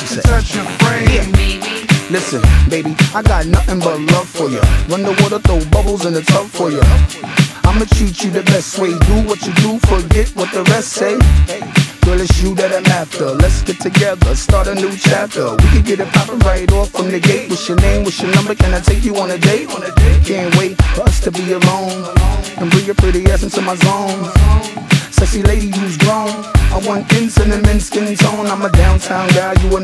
you say? Touch your frame. Yeah. Listen, baby, I got nothing but love for you. Run the water, throw bubbles in the tub for you. I'ma treat you the best way. Do what you do, forget what the rest say. Girl, it's you that I'm after. Let's get together, start a new chapter. We can get it poppin' right off from the gate. What's your name, what's your number, can I take you on a date? Can't wait for us to be alone and bring your pretty ass into my zone. Sexy lady who's grown, I want intimate skin tone. I'm a downtown guy, you a